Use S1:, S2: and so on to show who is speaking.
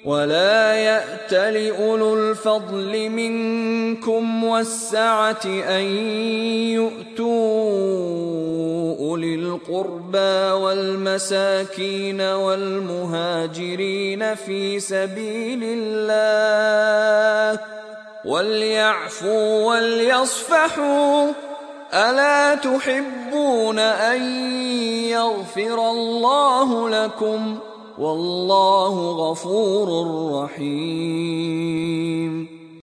S1: ولا يأتل أولو الفضل منكم والسعة أن يؤتوا أولي القربى والمساكين والمهاجرين في سبيل الله وليعفوا وليصفحوا ألا تحبون أن يغفر الله لكم والله غفور رحيم.